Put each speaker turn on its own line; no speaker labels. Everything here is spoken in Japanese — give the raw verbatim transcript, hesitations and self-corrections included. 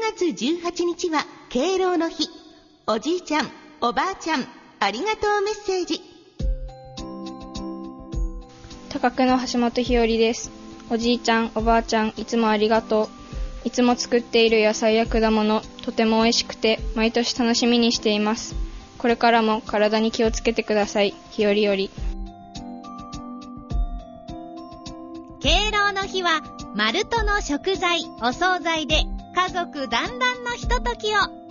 がつじゅうはちにちは敬老の日。おじいちゃん、おばあちゃん、ありがとうメッセージ。
高久の橋本ひよりです。おじいちゃん、おばあちゃん、いつもありがとう。いつも作っている野菜や果物、とても美味しくて毎年楽しみにしています。これからも体に気をつけてください。ひよりより。
敬老の日はマルトの食材、お惣菜で家族団らんのひとときを